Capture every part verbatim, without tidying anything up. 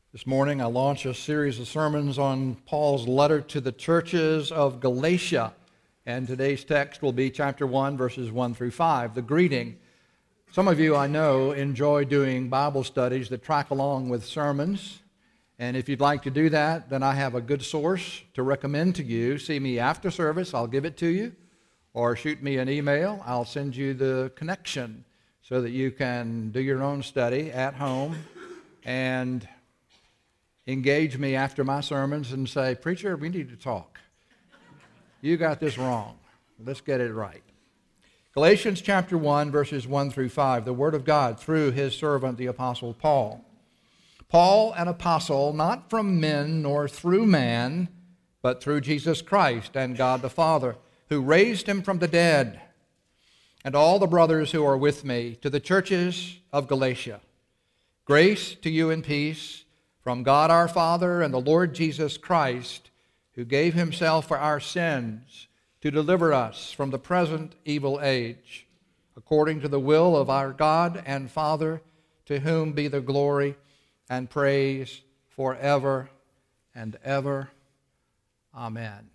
This morning I launch a series of sermons on Paul's letter to the churches of Galatia, and today's text will be chapter one, verses one through five, the greeting. Some of you I know enjoy doing Bible studies that track along with sermons, and if you'd like to do that, then I have a good source to recommend to you. See me after service, I'll give it to you, or shoot me an email, I'll send you the connection so that you can do your own study at home and engage me after my sermons and say, "Preacher, we need to talk. You got this wrong. Let's get it right." Galatians chapter one, verses one through five, the Word of God through His servant, the Apostle Paul. Paul, an apostle, not from men nor through man, but through Jesus Christ and God the Father, who raised Him from the dead, and all the brothers who are with me, to the churches of Galatia. Grace to you and peace from God our Father and the Lord Jesus Christ, who gave Himself for our sins to deliver us from the present evil age, according to the will of our God and Father, to whom be the glory and praise forever and ever. Amen.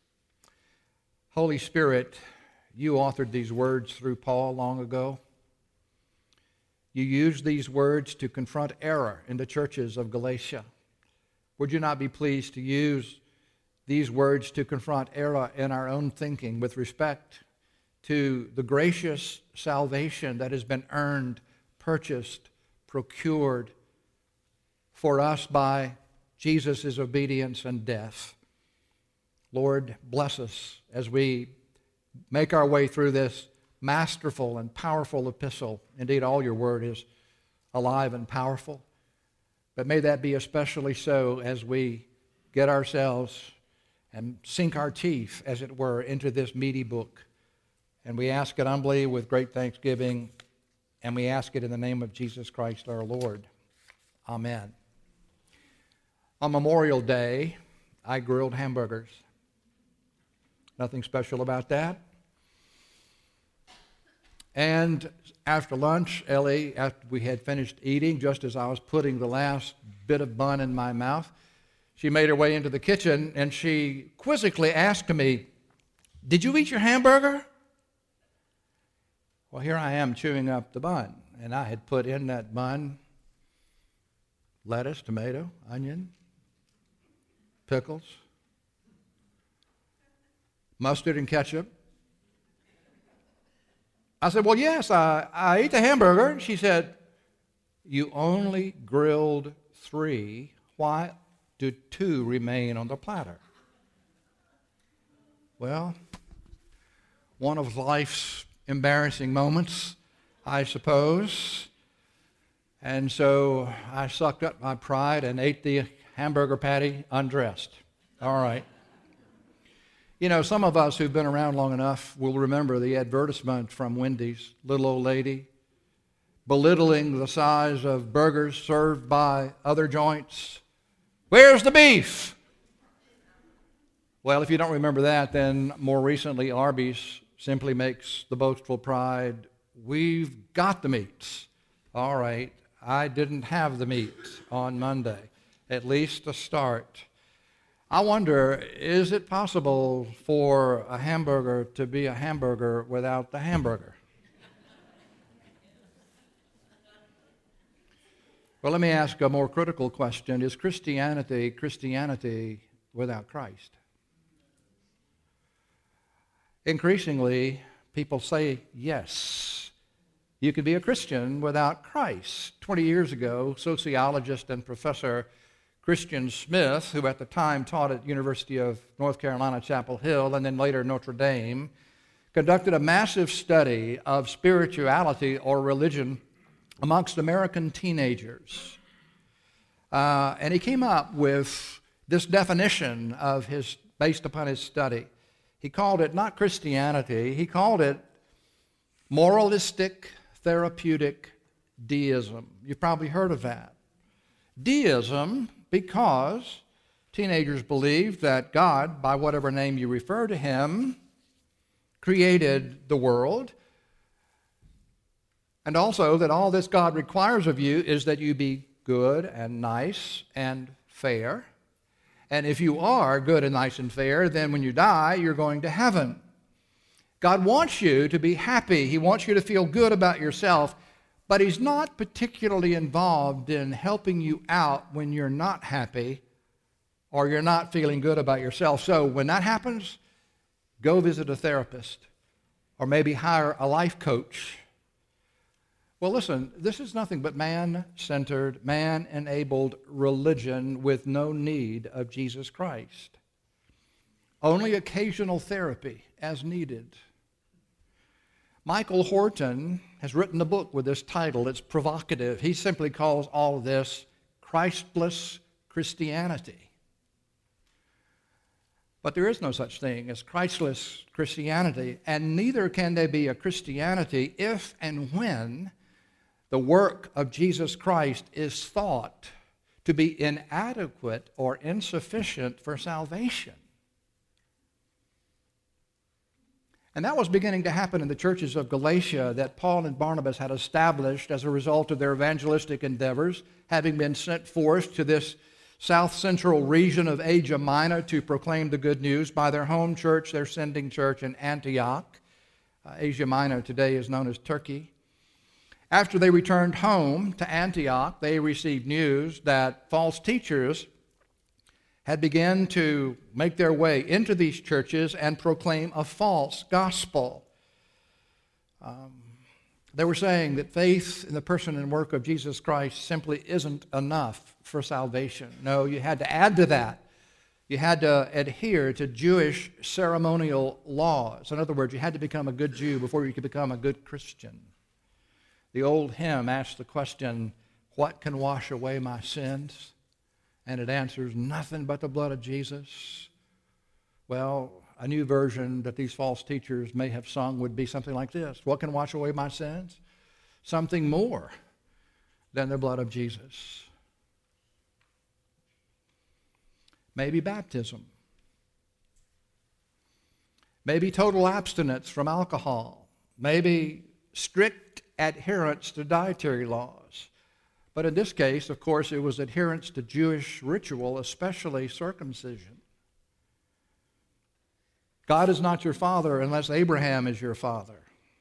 Holy Spirit, you authored these words through Paul long ago. You used these words to confront error in the churches of Galatia. Would you not be pleased to use these words to confront error in our own thinking with respect to the gracious salvation that has been earned, purchased, procured for us by Jesus' obedience and death? Lord, bless us as we make our way through this masterful and powerful epistle. Indeed, all your word is alive and powerful. But may that be especially so as we get ourselves and sink our teeth, as it were, into this meaty book. And we ask it humbly with great thanksgiving, and we ask it in the name of Jesus Christ our Lord. Amen. On Memorial Day, I grilled hamburgers. Nothing special about that. And after lunch, Ellie, after we had finished eating, just as I was putting the last bit of bun in my mouth, she made her way into the kitchen and she quizzically asked me, "Did you eat your hamburger?" Well, here I am chewing up the bun, and I had put in that bun lettuce, tomato, onion, pickles, mustard and ketchup. I said, "Well, yes, I, I ate the hamburger." She said, "You only grilled three. Why do two remain on the platter?" Well, one of life's embarrassing moments, I suppose. And so I sucked up my pride and ate the hamburger patty undressed. All right. You know, some of us who've been around long enough will remember the advertisement from Wendy's, little old lady, belittling the size of burgers served by other joints. "Where's the beef?" Well, if you don't remember that, then more recently Arby's simply makes the boastful pride, "We've got the meats." All right, I didn't have the meat on Monday, at least to start. I wonder, is it possible for a hamburger to be a hamburger without the hamburger? Well, let me ask a more critical question. Is Christianity Christianity without Christ? Increasingly, people say yes. You can be a Christian without Christ. Twenty years ago, sociologist and professor Christian Smith, who at the time taught at University of North Carolina, Chapel Hill, and then later Notre Dame, conducted a massive study of spirituality or religion amongst American teenagers. Uh, and he came up with this definition of his, based upon his study. He called it not Christianity, he called it moralistic therapeutic deism. You've probably heard of that. Deism, because teenagers believed that God, by whatever name you refer to Him, created the world, and also that all this God requires of you is that you be good and nice and fair. And if you are good and nice and fair, then when you die, you're going to heaven. God wants you to be happy. He wants you to feel good about yourself, but He's not particularly involved in helping you out when you're not happy or you're not feeling good about yourself. So when that happens, go visit a therapist or maybe hire a life coach. Well, listen, this is nothing but man-centered, man-enabled religion with no need of Jesus Christ. Only occasional therapy as needed. Michael Horton has written a book with this title. It's provocative. He simply calls all of this Christless Christianity. But there is no such thing as Christless Christianity, and neither can there be a Christianity if and when the work of Jesus Christ is thought to be inadequate or insufficient for salvation. And that was beginning to happen in the churches of Galatia that Paul and Barnabas had established as a result of their evangelistic endeavors, having been sent forth to this south central region of Asia Minor to proclaim the good news by their home church, their sending church in Antioch. Uh, Asia Minor today is known as Turkey. After they returned home to Antioch, they received news that false teachers had begun to make their way into these churches and proclaim a false gospel. Um, they were saying that faith in the person and work of Jesus Christ simply isn't enough for salvation. No, you had to add to that. You had to adhere to Jewish ceremonial laws. In other words, you had to become a good Jew before you could become a good Christian. The old hymn asks the question, what can wash away my sins? And it answers, nothing but the blood of Jesus. Well, a new version that these false teachers may have sung would be something like this. What can wash away my sins? Something more than the blood of Jesus. Maybe baptism. Maybe total abstinence from alcohol. Maybe strict adherence to dietary laws. But in this case, of course, it was adherence to Jewish ritual, especially circumcision. God is not your father unless Abraham is your father.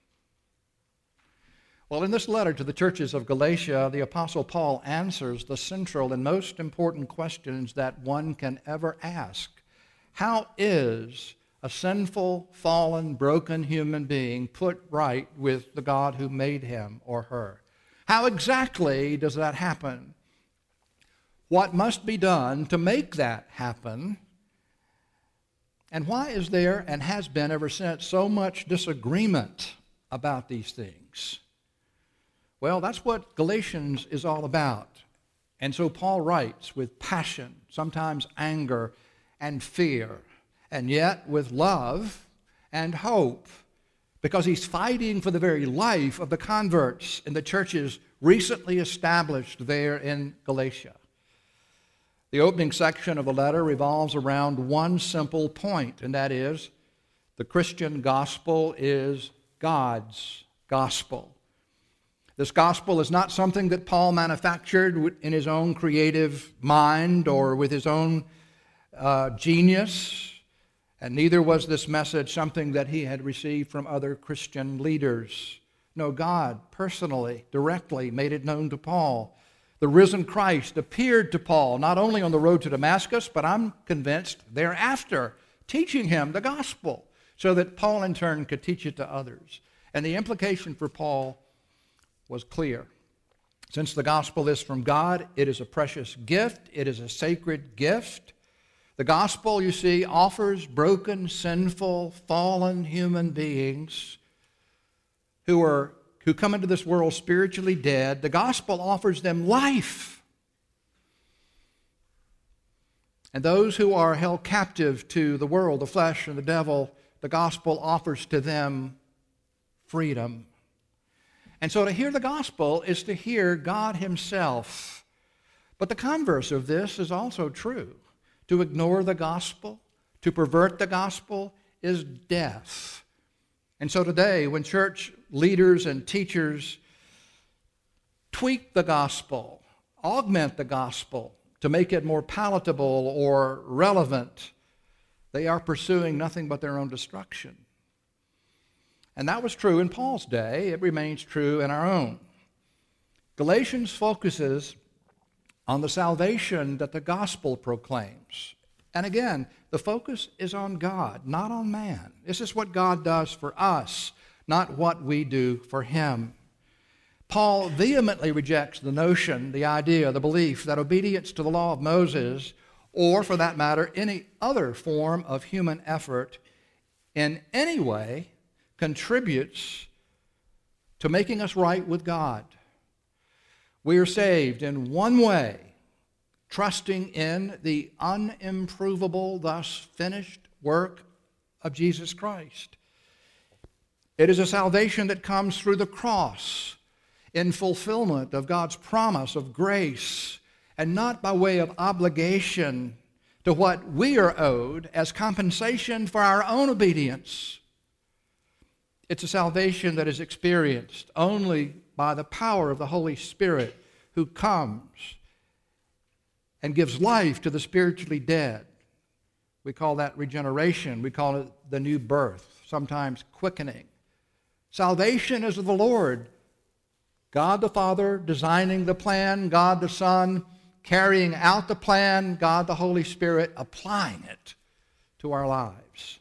Well, in this letter to the churches of Galatia, the Apostle Paul answers the central and most important questions that one can ever ask. How is a sinful, fallen, broken human being put right with the God who made him or her? How exactly does that happen? What must be done to make that happen? And why is there, and has been ever since, so much disagreement about these things? Well, that's what Galatians is all about. And so Paul writes with passion, sometimes anger and fear, and yet with love and hope, because he's fighting for the very life of the converts in the churches recently established there in Galatia. The opening section of the letter revolves around one simple point, and that is the Christian gospel is God's gospel. This gospel is not something that Paul manufactured in his own creative mind or with his own uh, genius, and neither was this message something that he had received from other Christian leaders. No, God personally, directly made it known to Paul. The risen Christ appeared to Paul, not only on the road to Damascus, but I'm convinced thereafter, teaching him the gospel, so that Paul in turn could teach it to others. And the implication for Paul was clear. Since the gospel is from God, it is a precious gift. It is a sacred gift. The gospel, you see, offers broken, sinful, fallen human beings who are who come into this world spiritually dead. The gospel offers them life. And those who are held captive to the world, the flesh, and the devil, the gospel offers to them freedom. And so to hear the gospel is to hear God himself. But the converse of this is also true. To ignore the gospel, to pervert the gospel, is death. And so today, when church leaders and teachers tweak the gospel augment the gospel, to make it more palatable or relevant, they are pursuing nothing but their own destruction. And that was true in Paul's day. It remains true in our own. Galatians focuses on the salvation that the gospel proclaims. And again, the focus is on God, not on man. This is what God does for us, not what we do for him. Paul vehemently rejects the notion, the idea, the belief that obedience to the law of Moses, or for that matter, any other form of human effort, in any way contributes to making us right with God. We are saved in one way, trusting in the unimprovable, thus finished work of Jesus Christ. It is a salvation that comes through the cross in fulfillment of God's promise of grace, and not by way of obligation to what we are owed as compensation for our own obedience. It's a salvation that is experienced only by the power of the Holy Spirit, who comes and gives life to the spiritually dead. We call that regeneration. We call it the new birth, sometimes quickening. Salvation is of the Lord. God the Father designing the plan, God the Son carrying out the plan, God the Holy Spirit applying it to our lives.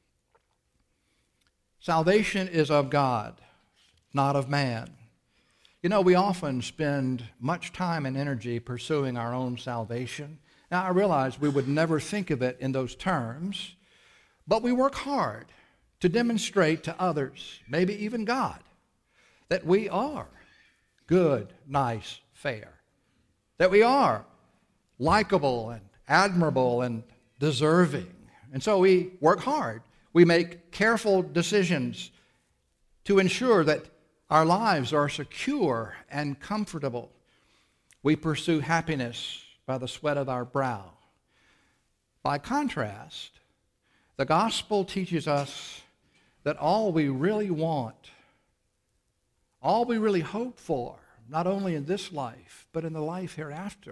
Salvation is of God, not of man. You know, we often spend much time and energy pursuing our own salvation. Now, I realize we would never think of it in those terms, but we work hard to demonstrate to others, maybe even God, that we are good, nice, fair, that we are likable and admirable and deserving. And so we work hard. We make careful decisions to ensure that our lives are secure and comfortable. We pursue happiness by the sweat of our brow. By contrast, the gospel teaches us that all we really want, all we really hope for, not only in this life, but in the life hereafter,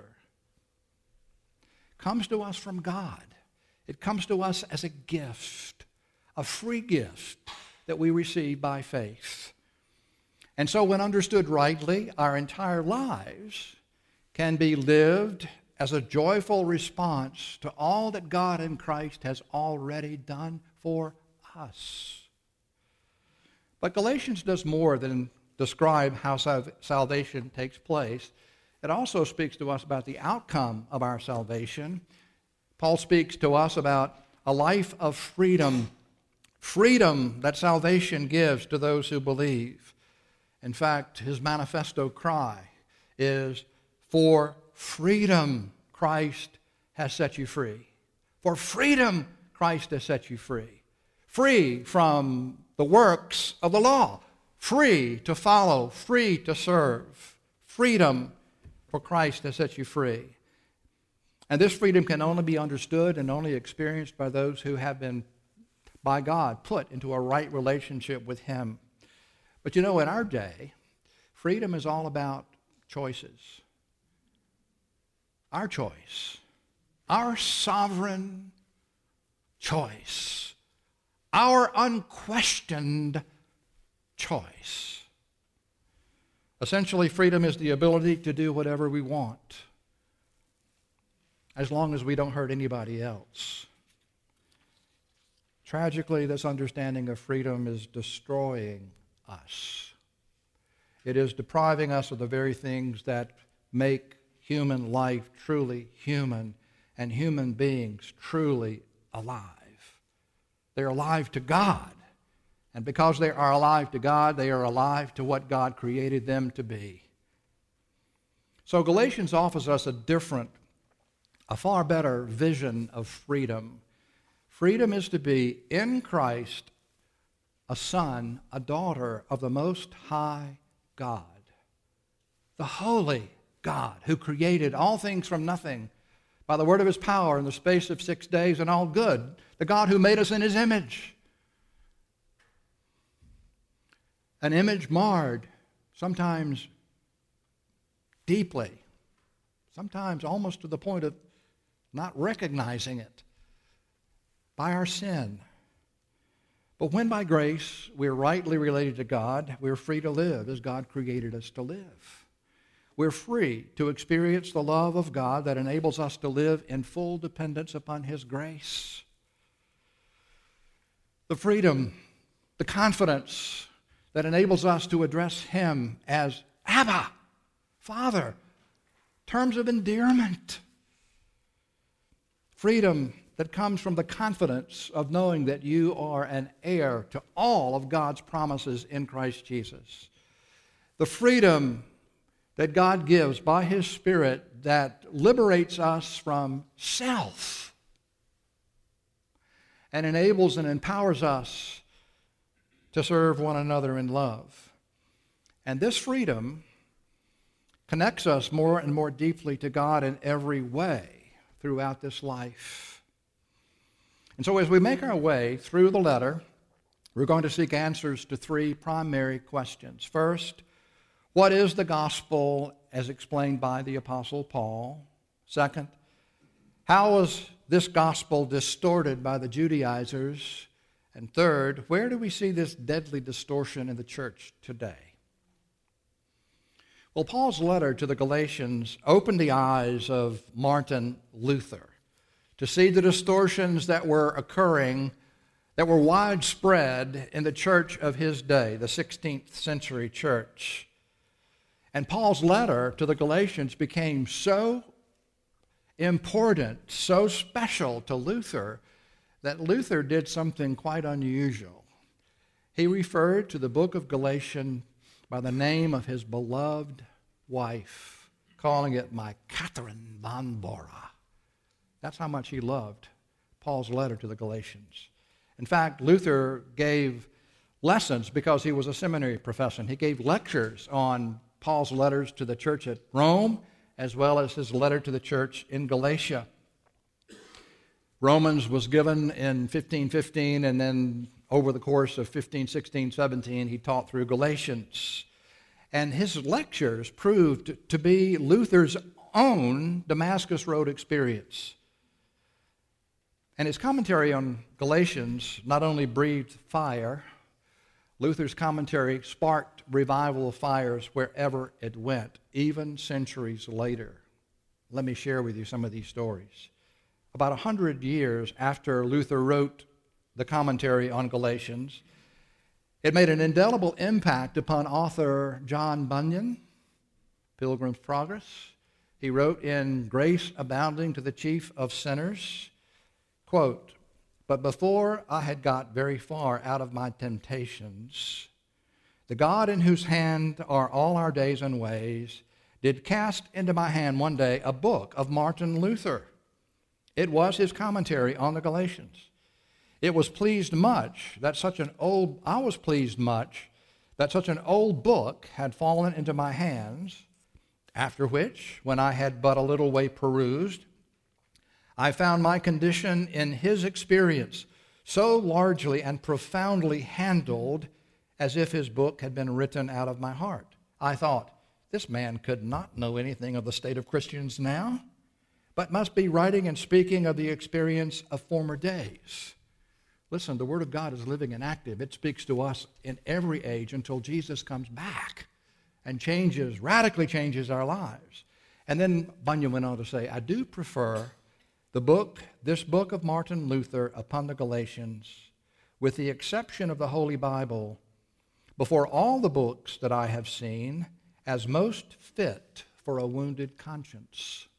comes to us from God. It comes to us as a gift, a free gift that we receive by faith. And so when understood rightly, our entire lives can be lived as a joyful response to all that God in Christ has already done for us. But Galatians does more than describe how salvation takes place. It also speaks to us about the outcome of our salvation. Paul speaks to us about a life of freedom, freedom that salvation gives to those who believe. In fact, his manifesto cry is, "For freedom, Christ has set you free." For freedom, Christ has set you free. Free from the works of the law. Free to follow. Free to serve. Freedom, for Christ has set you free. And this freedom can only be understood and only experienced by those who have been, by God, put into a right relationship with him. But you know, in our day, freedom is all about choices. Our choice. Our sovereign choice. Our unquestioned choice. Essentially, freedom is the ability to do whatever we want, as long as we don't hurt anybody else. Tragically, this understanding of freedom is destroying us. It is depriving us of the very things that make human life truly human and human beings truly alive. They're alive to God. And because they are alive to God, they are alive to what God created them to be. So Galatians offers us a different, a far better vision of freedom. Freedom is to be in Christ, a son, a daughter of the Most High God, the holy God who created all things from nothing by the word of his power in the space of six days and all good, the God who made us in his image. An image marred, sometimes deeply, sometimes almost to the point of not recognizing it, by our sin. But when by grace we're rightly related to God, we're free to live as God created us to live. We're free to experience the love of God that enables us to live in full dependence upon His grace. The freedom, the confidence that enables us to address Him as Abba, Father, terms of endearment. Freedom that comes from the confidence of knowing that you are an heir to all of God's promises in Christ Jesus. The freedom that God gives by His Spirit that liberates us from self and enables and empowers us to serve one another in love. And this freedom connects us more and more deeply to God in every way throughout this life. And so as we make our way through the letter, we're going to seek answers to three primary questions. First, what is the gospel as explained by the Apostle Paul? Second, how was this gospel distorted by the Judaizers? And third, where do we see this deadly distortion in the church today? Well, Paul's letter to the Galatians opened the eyes of Martin Luther to see the distortions that were occurring, that were widespread in the church of his day, the sixteenth century church. And Paul's letter to the Galatians became so important, so special to Luther, that Luther did something quite unusual. He referred to the book of Galatians by the name of his beloved wife, calling it my Catherine von Bora. That's how much he loved Paul's letter to the Galatians. In fact, Luther gave lessons because he was a seminary professor. He gave lectures on Paul's letters to the church at Rome, as well as his letter to the church in Galatia. Romans was given in fifteen fifteen, and then over the course of fifteen sixteen, seventeen, he taught through Galatians. And his lectures proved to be Luther's own Damascus Road experience. And his commentary on Galatians not only breathed fire, Luther's commentary sparked revival fires wherever it went, even centuries later. Let me share with you some of these stories. About a hundred years after Luther wrote the commentary on Galatians, it made an indelible impact upon author John Bunyan, Pilgrim's Progress. He wrote in Grace Abounding to the Chief of Sinners, quote, "But before I had got very far out of my temptations, the God in whose hand are all our days and ways did cast into my hand one day a book of Martin Luther. It was his commentary on the Galatians. It was pleased much that such an old, I was pleased much that such an old book had fallen into my hands, after which, when I had but a little way perused, I found my condition in his experience so largely and profoundly handled as if his book had been written out of my heart. I thought, this man could not know anything of the state of Christians now, but must be writing and speaking of the experience of former days." Listen, the Word of God is living and active. It speaks to us in every age until Jesus comes back and changes, radically changes our lives. And then Bunyan went on to say, I do prefer the book, this book of Martin Luther upon the Galatians, with the exception of the Holy Bible, before all the books that I have seen, as most fit for a wounded conscience.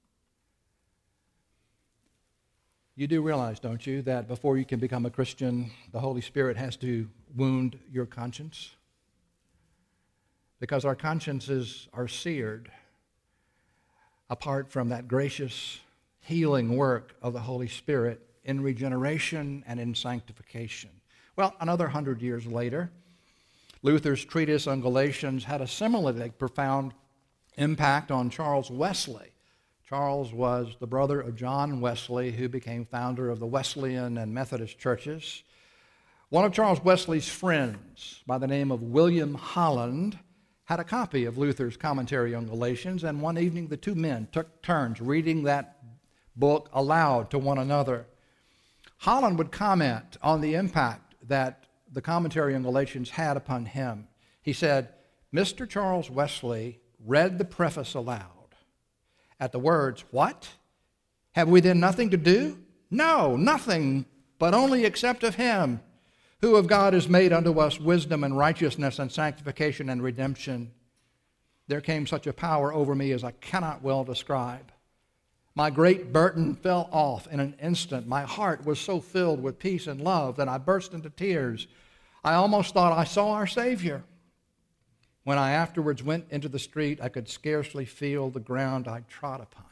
You do realize, don't you, that before you can become a Christian, the Holy Spirit has to wound your conscience? Because our consciences are seared apart from that gracious healing work of the Holy Spirit in regeneration and in sanctification. Well, another hundred years later, Luther's treatise on Galatians had a similarly profound impact on Charles Wesley. Charles was the brother of John Wesley, who became founder of the Wesleyan and Methodist churches. One of Charles Wesley's friends, by the name of William Holland, had a copy of Luther's commentary on Galatians, and one evening the two men took turns reading that book aloud to one another. Holland would comment on the impact that the commentary on Galatians had upon him. He said, Mister Charles Wesley read the preface aloud. At the words, "What? Have we then nothing to do? No, nothing, but only accept of him, who of God is made unto us wisdom and righteousness and sanctification and redemption." There came such a power over me as I cannot well describe. My great burden fell off in an instant. My heart was so filled with peace and love that I burst into tears. I almost thought I saw our Savior. When I afterwards went into the street, I could scarcely feel the ground I trod upon.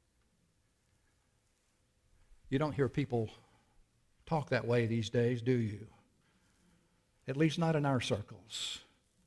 You don't hear people talk that way these days, do you? At least not in our circles.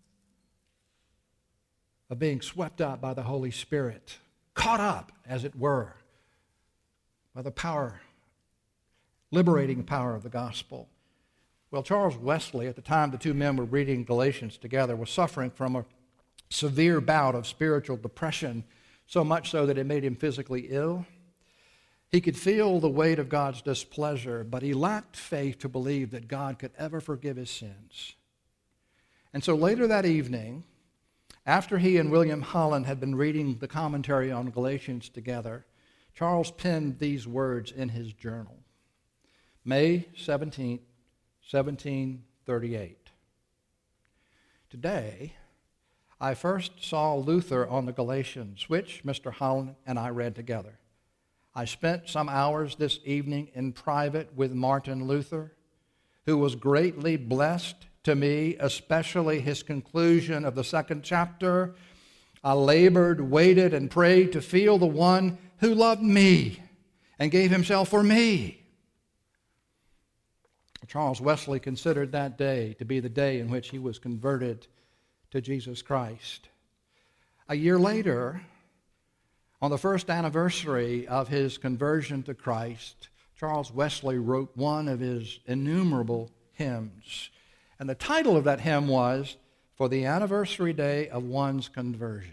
Of being swept up by the Holy Spirit, caught up, as it were, by the power, liberating power of the gospel. Well, Charles Wesley, at the time the two men were reading Galatians together, was suffering from a severe bout of spiritual depression, so much so that it made him physically ill. He could feel the weight of God's displeasure, but he lacked faith to believe that God could ever forgive his sins. And so later that evening, after he and William Holland had been reading the commentary on Galatians together, Charles penned these words in his journal. May seventeenth, seventeen thirty-eight. Today, I first saw Luther on the Galatians, which Mister Holland and I read together. I spent some hours this evening in private with Martin Luther, who was greatly blessed to me, especially his conclusion of the second chapter. I labored, waited, and prayed to feel the one who loved me and gave himself for me. Charles Wesley considered that day to be the day in which he was converted to Jesus Christ. A year later, on the first anniversary of his conversion to Christ, Charles Wesley wrote one of his innumerable hymns. And the title of that hymn was, "For the Anniversary Day of One's Conversion."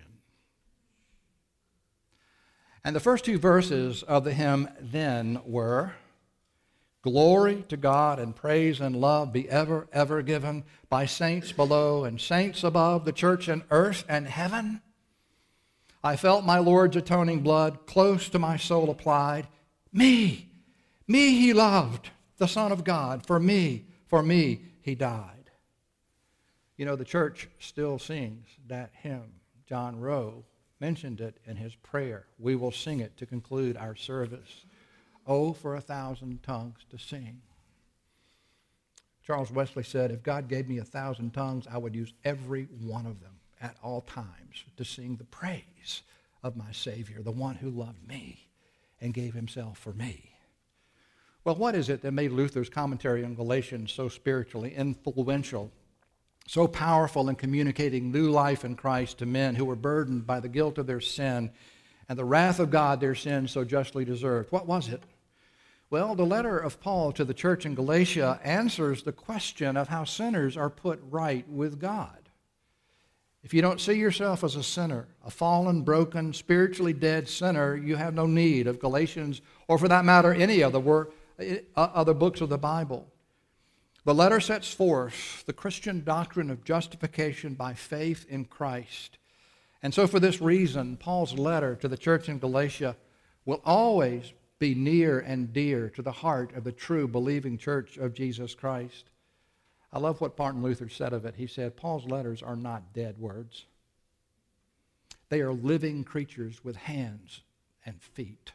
And the first two verses of the hymn then were, "Glory to God and praise and love be ever, ever given by saints below and saints above, the church and earth and heaven. I felt my Lord's atoning blood close to my soul applied. Me, me he loved, the Son of God. For me, for me he died." You know, the church still sings that hymn. John Rowe mentioned it in his prayer. We will sing it to conclude our service. Oh, for a thousand tongues to sing. Charles Wesley said, if God gave me a thousand tongues, I would use every one of them at all times to sing the praise of my Savior, the one who loved me and gave himself for me. Well, what is it that made Luther's commentary on Galatians so spiritually influential, so powerful in communicating new life in Christ to men who were burdened by the guilt of their sin and the wrath of God their sins so justly deserved? What was it? Well, the letter of Paul to the church in Galatia answers the question of how sinners are put right with God. If you don't see yourself as a sinner, a fallen, broken, spiritually dead sinner, you have no need of Galatians, or for that matter, any other, word, other books of the Bible. The letter sets forth the Christian doctrine of justification by faith in Christ. And so for this reason, Paul's letter to the church in Galatia will always be near and dear to the heart of the true believing church of Jesus Christ. I love what Martin Luther said of it. He said, Paul's letters are not dead words. They are living creatures with hands and feet.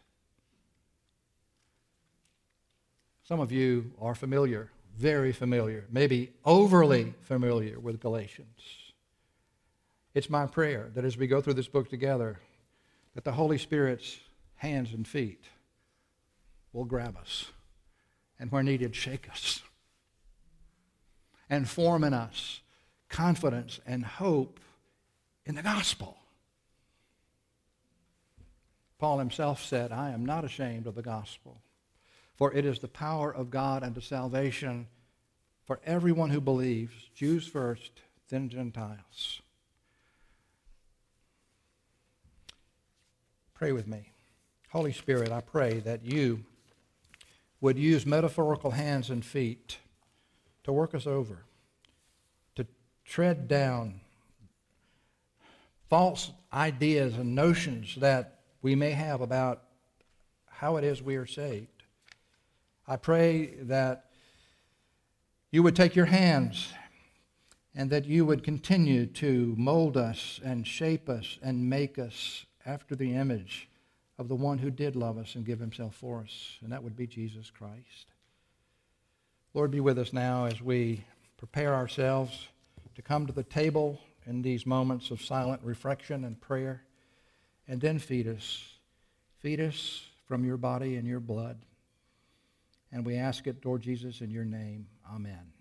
Some of you are familiar, very familiar, maybe overly familiar with Galatians. It's my prayer that as we go through this book together, that the Holy Spirit's hands and feet will grab us and, where needed, shake us and form in us confidence and hope in the gospel. Paul himself said, I am not ashamed of the gospel, for it is the power of God unto salvation for everyone who believes, Jews first, then Gentiles. Pray with me. Holy Spirit, I pray that you would use metaphorical hands and feet to work us over, to tread down false ideas and notions that we may have about how it is we are saved. I pray that you would take your hands and that you would continue to mold us and shape us and make us after the image of the one who did love us and give himself for us, and that would be Jesus Christ. Lord, be with us now as we prepare ourselves to come to the table in these moments of silent reflection and prayer, and then feed us. Feed us from your body and your blood. And we ask it, Lord Jesus, in your name. Amen.